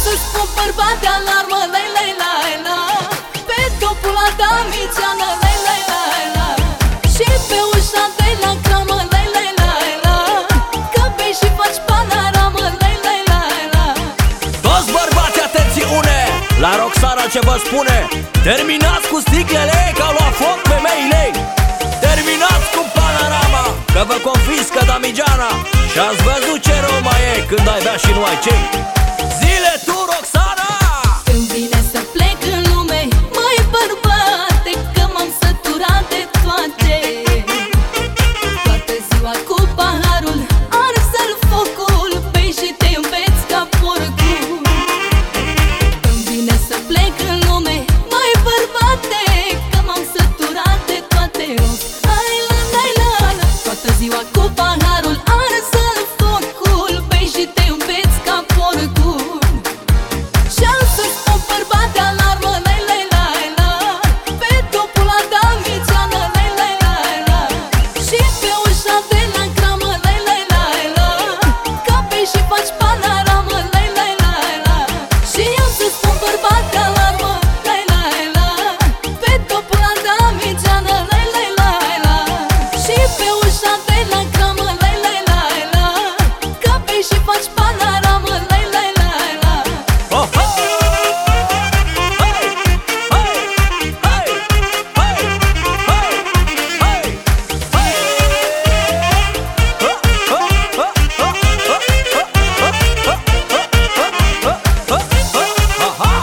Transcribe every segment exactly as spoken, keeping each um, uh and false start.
să-ți spun bărbat de alarmă, lei, lei, lei, la pe topul la damițeană, lei, lei, lei, la și pe ușa de la cramă, lei, lei, lei, la că bei și faci panoramă, lei, lei, lei, la. Toți bărbații, atențiune! La Roxana ce vă spune: terminați cu sticlele, că au luat foc femeile. Terminați cu panorama, că vă confiscă damigeana. Și-ați văzut ce rău mai e când ai bea și nu ai cei. Zile tu, Roxana! Îmi vine să plec în lume, măi bărbate, că m-am săturat de toate. Toată ziua cu paharul, ars-l focul, bei și te înveți ca porcul. Îmi vine să plec în lume, măi bărbate, că m-am săturat de toate. Ai la la la la, toată ziua cu paharul, ars-l focul, bei și te înveți ca porcul. Și-am să-ți spun bărbat de alarmă, lei, lei, lei, la pe topul la damițeană, lei, lei, lei, la și pe ușa de la cramă, lei, lei, lei, la că bei și faci panoramă, lei, lei, lei, la și-am să-ți spun bărbat de alarmă, lei, lei, la pe topul la damițeană, lei, lei, lei, la și pe ușa de la cramă, lei, lei, lei, la că bei și faci panoramă, lei, lei, lei, la. Oh, oh! Hey! Hey! Hey! Hey! Hey! Hey! Hey! Oh, oh, oh, oh, oh, oh, oh, oh, oh, oh,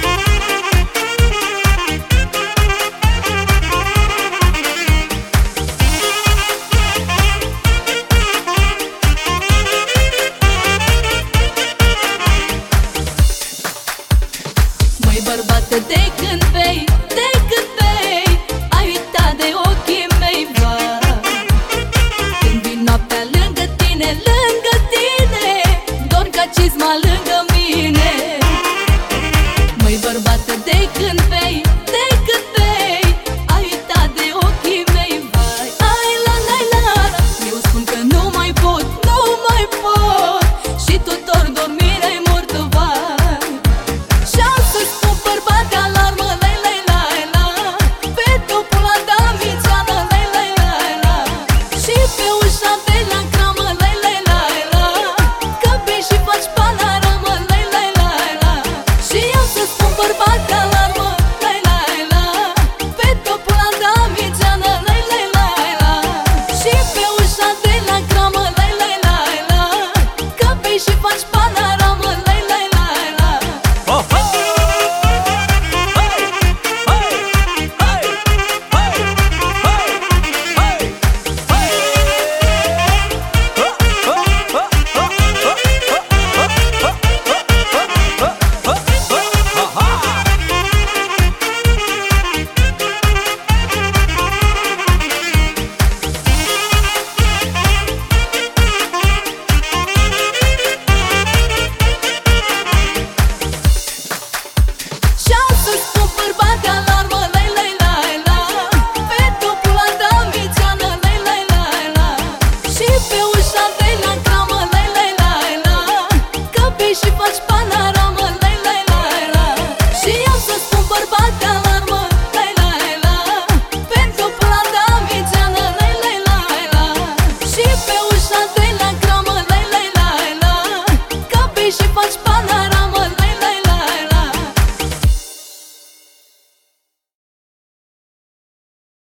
Măi bărbate, de când bei, de când bei, ai uitat de ochii mei, vai. Când vin noaptea lângă tine, lângă tine, dorm ca cizma lângă mine. Măi bărbate, de când bei, de când bei, ai uitat de ochii mei, vai. Ai la la la la, eu spun că nu mai pot, nu mai pot și tu dor dormire-i mortăvar. Și-am să-ți spun bărbat de alarmă, lei, lei, lei, la pe topul la damițeană, lei, lei, lei, la și pe ușa de la cramă, lei, lei, lei, la că bei și faci panoramă, lei, lei, lei, la și-am să-ți spun bărbat de alarmă, lei, lei, la pe topul la damițeană, lei, lei, lei, la și pe ușa de la cramă, lei, lei, lei, la că bei și faci panoramă.